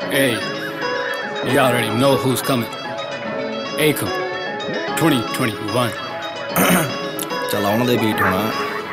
Hey, you already know who's coming. Akon 2021. ਚਲਾਉਣ ਦੇ beat ਹੋਣਾ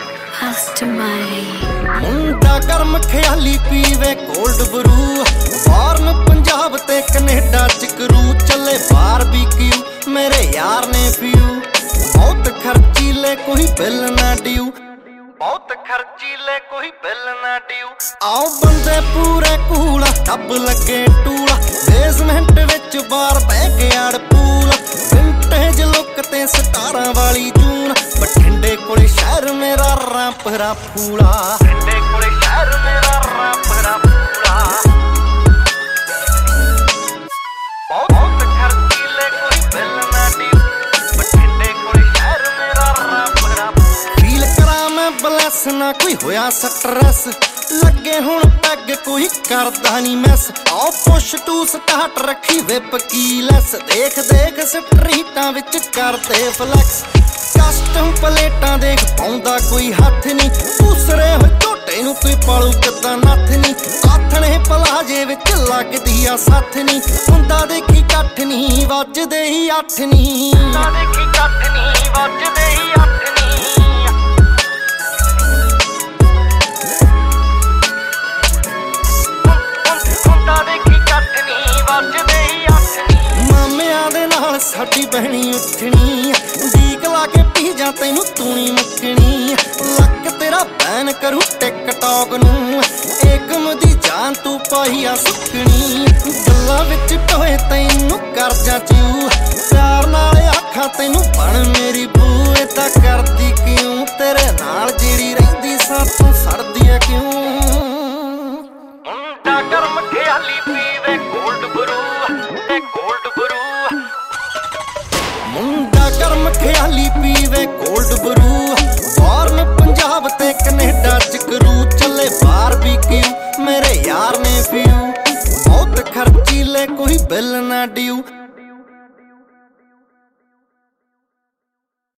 ਮੁੰਡਾ ਗਰਮ ਖਿਆਲੀ ਪੀਵੇ ਕੋਲਡ ਬਰੂ ਫਾਰਨ ਪੰਜਾਬ ਤੇ ਕੈਨੇਡਾ ਚ ਕਰੂ ਚੱਲੇ ਬਾਰਬੀਕਿਊ ਮੇਰੇ ਯਾਰ ਨੇ ਪੀਊ ਬਹੁਤ ਖਰਚੀਲੇ ਕੋਈ ਬਿੱਲ ਨਾ ਡਿਊ ਬਹੁਤ ਖਰਚੀਲੇ ਕੋਈ ਬਿੱਲ ਨਾ ਡਿਊ ਆਓ ਬੰਦੇ ਪੂਰੇ ਕੂਲ ਟੱਬ ਲੱਗੇ ਟੂਲ ਬੇਸਮੈਂਟ ਵਿੱਚ ਬਾਰ ਬਹਿ ਗਿਆ ਪੂਲ ਵਿੰਟੇਜ ਲੁੱਕ ਤੇ ਸਟਾਰਾਂ ਵਾਲੀ ਜੂਨ ਬਠਿੰਡੇ ਕੋਲੇ ਸ਼ਹਿਰ ਮੇਰਾ ਰਾਮਪੁਰਾ ਫੂਲਾ ਬਠਿੰਡੇ ਕੋਲੇ ਸ਼ਹਿਰ ਮੇਰਾ ਰਾਮਪੁਰਾ ਫੂਲਾ ਬਹੁਤ ਖਰਚੀਲੇ ਕੋਈ ਬਿੱਲ ਨਾ ਡਿਊ ਬਠਿੰਡੇ ਕੋਲੇ ਸ਼ਹਿਰ ਮੇਰਾ ਰਾਮਪੁਰਾ ਫੀਲ ਕਰਾਂ ਮੈਂ ਬਲੈਸ ਨਾ ਕੋਈ ਹੋਇਆ ਸਟ੍ਰੈਸ ਲੱਗੇ ਹੁਣ ਪੈਗ ਕੋਈ ਕਰਦਾ ਨਹੀਂ ਮੈਸ ਆਓ ਪੁਸ਼ ਟੂ ਸਟਾਰਟ ਰੱਖੀ ਵਿਪ ਕੀ ਲੈਸ ਦੇਖ ਦੇਖ ਸਟਰੀਟਾਂ ਵਿੱਚ ਕਰਦੇ ਫਲੈਕਸ ਕਸਟਮ ਪਲੇਟਾਂ ਦੇਖ ਪਾਉਂਦਾ ਕੋਈ ਹੱਥ ਨਹੀਂ ਦੂਸਰੇ ਹੋਏ ਝੋਟੇ ਨੂੰ ਕੋਈ ਪਾਲੂ ਕਿੱਦਾਂ ਨੱਥ ਨਹੀਂ ਆਥਣੇ ਪਲਾਜੇ ਵਿੱਚ ਲੱਗਦੀ ਆ ਸੱਥ ਨਹੀਂ ਹੁੰਦਾ ਦੇਖੀ ਕੱਠ ਨਹੀਂ ਵੱਜਦੇ ਹੀ ਅੱਠ ਨਹੀਂ ਹੁੰਦਾ ਦੇਖੀ ਕੱਠ ਨਹੀਂ ਵੱਜਦੇ ਹੀ ਅੱਠ ਨਹੀਂ ਮਾਮਿਆਂ ਦੇ ਨਾਲ ਸਾਡੀ ਬਹਿਣੀ ਉੱਠਣੀ ਡੀਕ ਲਾ ਕੇ ਪੀ ਜਾ ਤੈਨੂੰ ਤੂਣੀ ਮੁੱਕਣੀ ਲੱਕ ਤੇਰਾ ਬੈਨ ਕਰੂ ਟਿਕਟੌਕ ਨੂੰ ਏਕਮ ਦੀ ਜਾਨ ਤੂੰ ਪਾਈ ਆ ਸੁੱਕਣੀ ਗੱਲਾਂ ਵਿੱਚ ਟੋਏ ਤੈਨੂੰ ਕਰਜਾ ਚਿਊ ਪਿਆਰ ਨਾਲ ਆਖਾਂ ਤੈਨੂੰ ਬਣ ਮੇਰੀ ਬੂ ਏਦਾਂ ਕਰਦੀ ਕਿਉਂ ਤੇਰੇ ਨਾਲ ਜਿਹੜੀ ਰਹਿੰਦੀ ਸਾਥੋਂ ਸੜਦੀ ਆ ਕਿਉਂ ਮੁੰਡਾ ਗਰਮ ਖਿਆਲੀ ਪੀਵੇ ਕੋਲਡ ਬਰੂ ਤੇ ਕੋਲਡ ਬਰੂ ਮੁੰਡਾ ਗਰਮ ਖਿਆਲੀ ਪੀਵੇ ਕੋਲਡ ਬਰੂ ਫਾਰਨ ਪੰਜਾਬ ਤੇ ਕੈਨੇਡਾ ਚ ਕਰੂ ਚੱਲੇ ਬਾਰਬੀਕਿਊ ਮੇਰੇ ਯਾਰ ਨੇ ਪੀਊ ਬਹੁਤ ਖਰਚੀਲੇ ਕੋਈ ਬਿੱਲ ਨਾ ਡਿਊ